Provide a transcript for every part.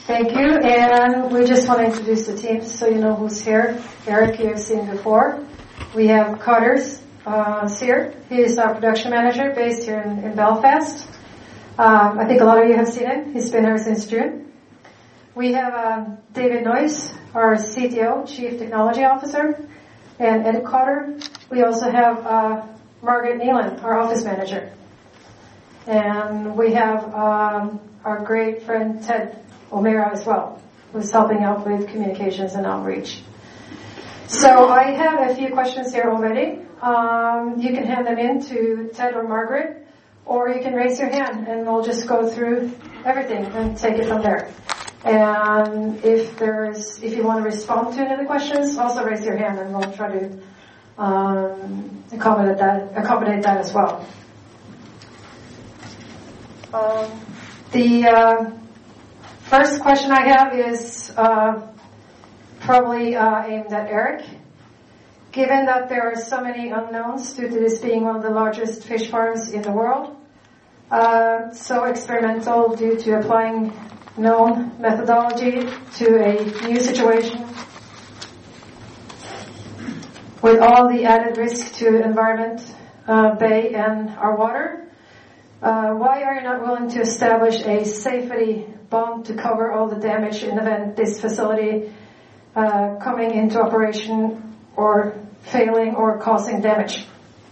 Thank you, and we just want to introduce the team so you know who's here. Eric, you've seen before. We have Carter's here. He is our production manager based here in Belfast. I think a lot of you have seen him. He's been here since June. We have David Noyce, our CTO, Chief Technology Officer, and Ed Carter. We also have Margaret Neelan, our office manager. And we have our great friend Ted O'Meara as well, who's helping out with communications and outreach. So I have a few questions here already. You can hand them in to Ted or Margaret, or you can raise your hand and we'll just go through everything and take it from there. And if you want to respond to any of the questions, also raise your hand and we'll try to accommodate that as well. The first question I have is probably aimed at Eric. Given that there are so many unknowns due to this being one of the largest fish farms in the world, so experimental due to applying known methodology to a new situation, with all the added risk to environment, bay, and our water, why are you not willing to establish a safety bond to cover all the damage in the event this facility coming into operation or failing or causing damage?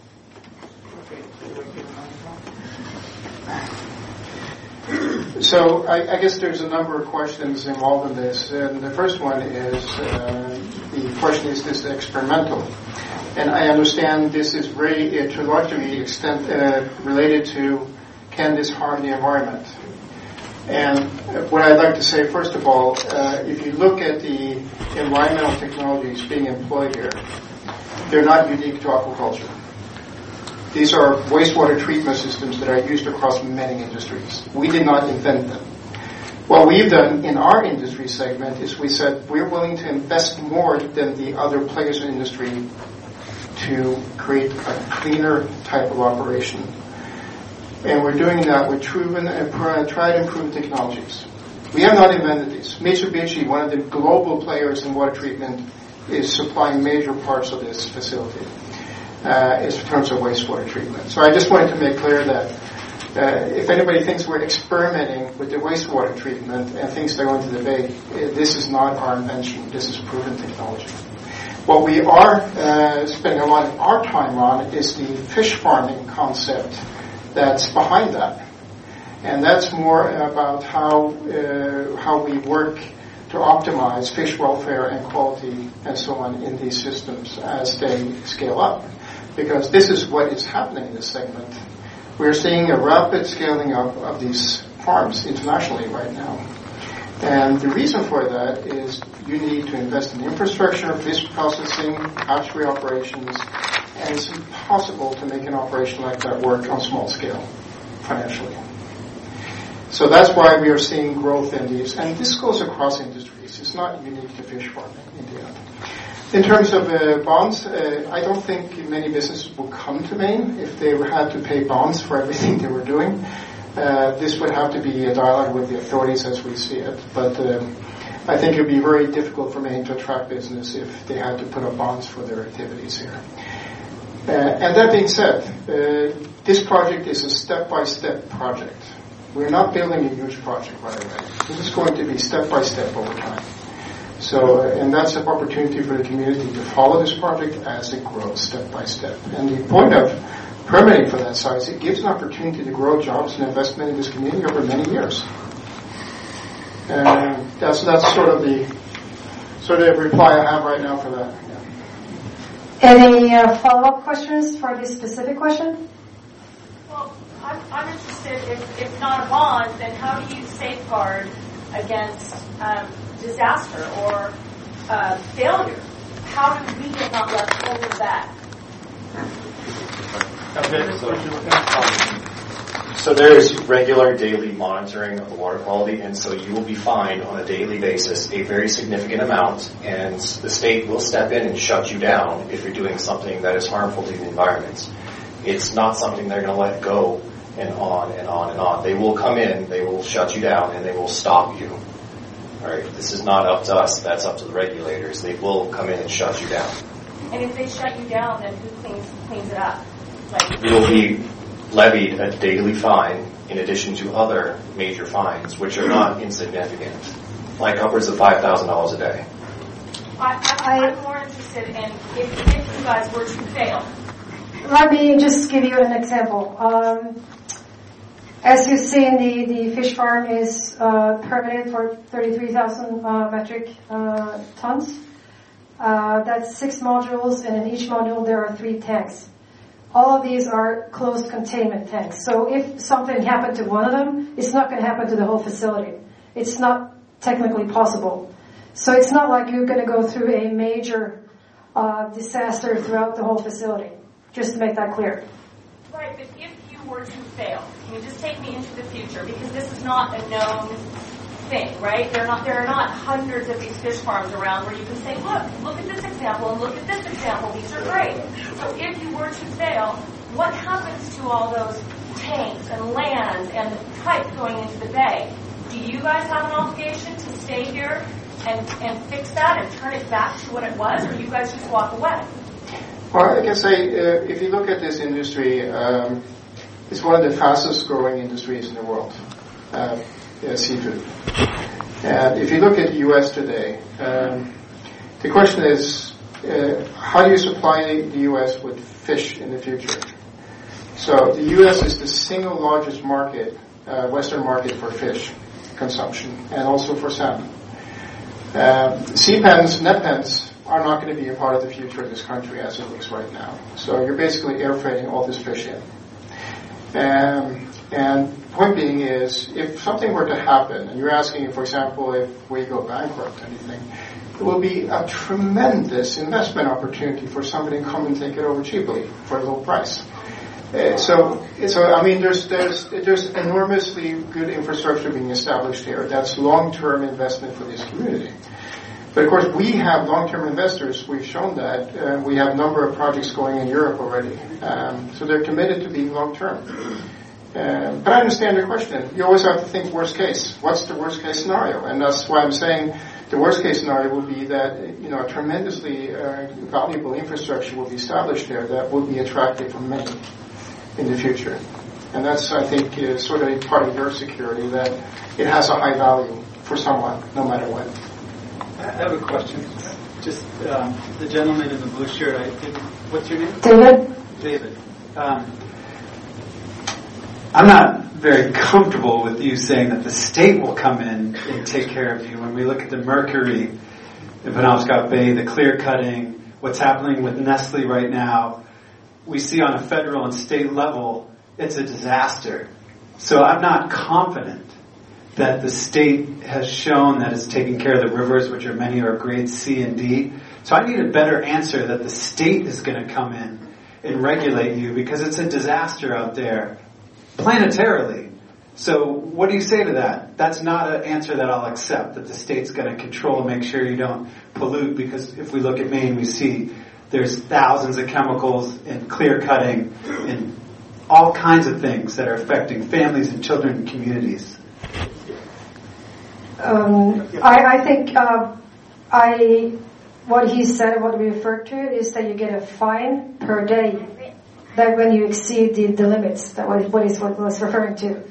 So I guess there's a number of questions involved in this. And the first one is, the question is this experimental? And I understand this is very, to a large extent, related to can this harm the environment? And what I'd like to say, first of all, if you look at the environmental technologies being employed here, they're not unique to aquaculture. These are wastewater treatment systems that are used across many industries. We did not invent them. What we've done in our industry segment is we said we're willing to invest more than the other players in the industry to create a cleaner type of operation. And we're doing that with proven and tried and proven technologies. We have not invented these. Mitsubishi, one of the global players in water treatment, is supplying major parts of this facility in terms of wastewater treatment. So I just wanted to make clear that if anybody thinks we're experimenting with the wastewater treatment and thinks they're going to the bay, this is not our invention. This is proven technology. What we are spending a lot of our time on is the fish farming concept that's behind that. And that's more about how we work to optimize fish welfare and quality and so on in these systems as they scale up. Because this is what is happening in this segment. We're seeing a rapid scaling up of these farms internationally right now. And the reason for that is you need to invest in infrastructure, fish processing, hatchery operations, and it's impossible to make an operation like that work on small scale financially. So that's why we are seeing growth in these. And this goes across industries. It's not unique to fish farming in the end. In terms of bonds, I don't think many businesses will come to Maine if they had to pay bonds for everything they were doing. This would have to be a dialogue with the authorities as we see it. But I think it would be very difficult for Maine to attract business if they had to put up bonds for their activities here. And that being said, this project is a step-by-step project. We're not building a huge project right away. This is going to be step-by-step over time. So, and that's an opportunity for the community to follow this project as it grows step by step. And the point of permitting for that size, it gives an opportunity to grow jobs and investment in this community over many years. And that's sort of the reply I have right now for that. Yeah. Any follow-up questions for this specific question? Well, I'm interested, if not a bond, then how do you safeguard against disaster or failure? How do we get not left holding back? So there is regular daily monitoring of the water quality, and so you will be fined on a daily basis a very significant amount, and the state will step in and shut you down if you're doing something that is harmful to the environment. It's not something they're going to let go and on and on and on. They will come in, they will shut you down, and they will stop you. All right, this is not up to us. That's up to the regulators. They will come in and shut you down. And if they shut you down, then who cleans it up? Like, You will be levied a daily fine in addition to other major fines, which are not insignificant, like upwards of $5,000 a day. I'm more interested in if you guys were to fail. Let me just give you an example. As you've seen, the fish farm is permitted for 33,000 metric tons. That's 6 modules, and in each module there are 3 tanks. All of these are closed containment tanks. So if something happened to one of them, it's not going to happen to the whole facility. It's not technically possible. So it's not like you're going to go through a major disaster throughout the whole facility. Just to make that clear. Right, but if you were to fail, can you just take me into the future? Because this is not a known thing, right? There are not hundreds of these fish farms around where you can say, look at this example and look at this example. These are great. So if you were to fail, what happens to all those tanks and land and the pipe going into the bay? Do you guys have an obligation to stay here and fix that and turn it back to what it was, or you guys just walk away? Well, I can say, if you look at this industry, it's one of the fastest growing industries in the world, seafood. And if you look at the U.S. today, the question is, how do you supply the U.S. with fish in the future? So the U.S. is the single largest market, Western market for fish consumption, and also for salmon. Sea pens, net pens, are not going to be a part of the future of this country as it looks right now. So you're basically air freighting all this fish in. And point being is, if something were to happen, and you're asking, for example, if we go bankrupt or anything, it will be a tremendous investment opportunity for somebody to come and take it over cheaply for a low price. So I mean, there's enormously good infrastructure being established here. That's long-term investment for this community. But of course, we have long-term investors. We've shown that. We have a number of projects going in Europe already. So they're committed to being long-term. But I understand your question. You always have to think worst case. What's the worst case scenario? And that's why I'm saying the worst case scenario will be that, a tremendously valuable infrastructure will be established there that will be attractive for many in the future. And that's, I think, is sort of part of your security, that it has a high value for someone, no matter what. I have a question. Just the gentleman in the blue shirt. What's your name? David? David. I'm not very comfortable with you saying that the state will come in and take care of you. When we look at the mercury in Penobscot Bay, the clear cutting, what's happening with Nestle right now, we see on a federal and state level, it's a disaster. So I'm not confident that the state has shown that it's taking care of the rivers, which are many are grades C and D. So I need a better answer that the state is going to come in and regulate you, because it's a disaster out there, planetarily. So what do you say to that? That's not an answer that I'll accept, that the state's going to control and make sure you don't pollute, because if we look at Maine, we see there's thousands of chemicals and clear cutting and all kinds of things that are affecting families and children and communities. I think what he said, what we referred to, is that you get a fine per day that when you exceed the limits. That was referring to.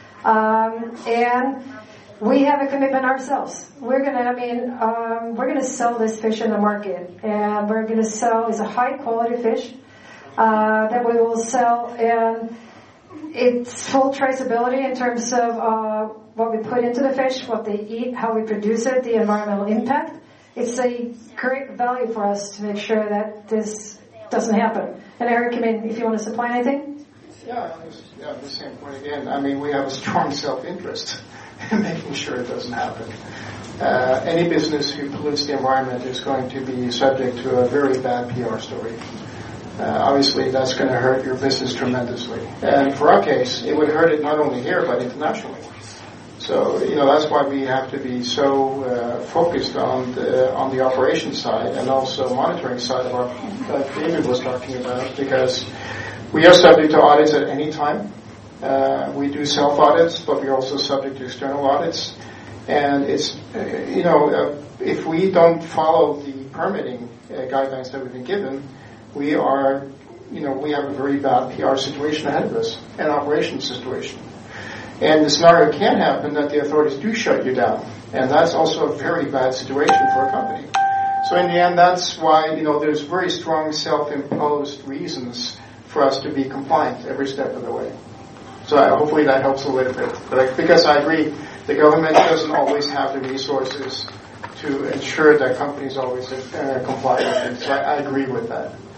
And we have a commitment ourselves. We're gonna sell this fish in the market, and we're gonna sell is a high quality fish that we will sell, and it's full traceability in terms of what we put into the fish, what they eat, how we produce it, the environmental impact. It's a great value for us to make sure that this doesn't happen. And Eric, if you want to supply anything? Yeah, the same point again. I mean, we have a strong self-interest in making sure it doesn't happen. Any business who pollutes the environment is going to be subject to a very bad PR story. Obviously, that's going to hurt your business tremendously. And for our case, it would hurt it not only here, but internationally. So, that's why we have to be so focused on the operations side and also monitoring side of like David was talking about, because we are subject to audits at any time. We do self-audits, but we're also subject to external audits. And it's, if we don't follow the permitting guidelines that we've been given, we are, we have a very bad PR situation ahead of us, an operations situation. And the scenario can happen that the authorities do shut you down. And that's also a very bad situation for a company. So in the end, that's why, there's very strong self-imposed reasons for us to be compliant every step of the way. So hopefully that helps a little bit. But because I agree, the government doesn't always have the resources to ensure that companies always comply with it. So I agree with that.